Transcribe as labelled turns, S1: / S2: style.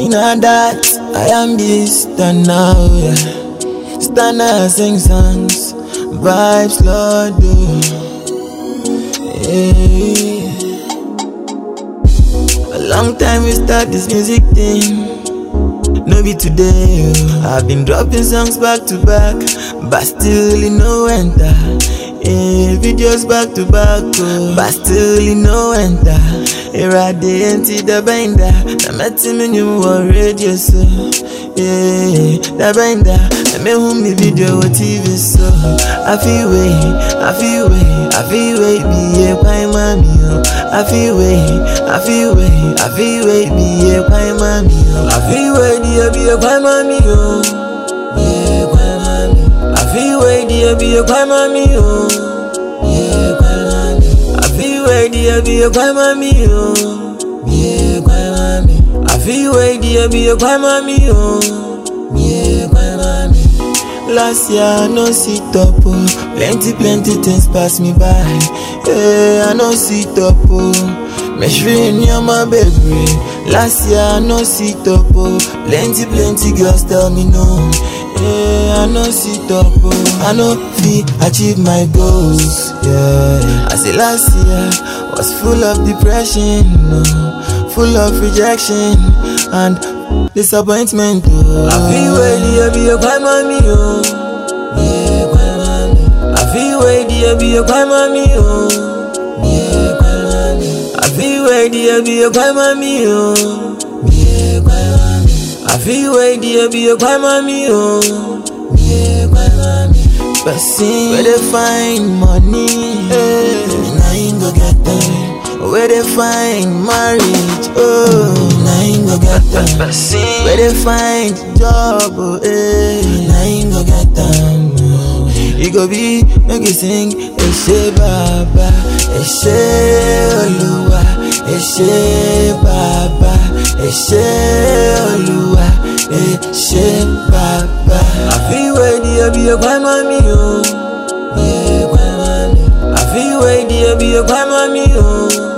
S1: Now that I am this done now, yeah. Stand now, sing songs, vibes, Lord, yeah. A long time we start this music thing, no be today, oh. I've been dropping songs back to back, but still you no enter. Videos back to back, oh. But still you no enter. Irradiate the binder, I met him in you radio, so yeah, the binder, I made him the video with TV, so I feel way, be a pie mommy, I feel way, be a pie mommy, I feel way, dear, be a pie mommy, yeah, pie mommy, I feel way, dear, be a pie mommy, yeah, pie mommy, I feel way, dear, be a pie mommy, yeah, pie mommy, I feel way, dear, be a pie mommy, yeah, pie mommy. Last year I no sit up, oh. Plenty things pass me by. Yeah, I no sit up, oh. Measuring you my baby. Last year I no sit up, oh. Plenty girls tell me no. Yeah, I no sit up, oh. I no fit achieve my goals. Yeah, I say last year was full of depression, no. Full of rejection and disappointment, oh. I feel ready to be a cry mommy, oh. Yeah, cry mommy. I feel ready to be a cry mommy, oh. Yeah, cry mommy. I feel ready to be a cry mommy, oh. Yeah, cry mommy. I feel ready to be a cry mommy, oh. Yeah, cry mommy. But see where they find money, now you go get them. Where they find marriage, oh, now you go get them. Where they find job, oh, now you go get them. You go be, make you sing, Eshe Baba, Eshe Oluwa, Eshe Baba, Eshe Oluwa, Eshe Baba. I feel ready to be a cry mommy, oh, yeah, cry mommy. I feel ready to be a cry mommy, oh.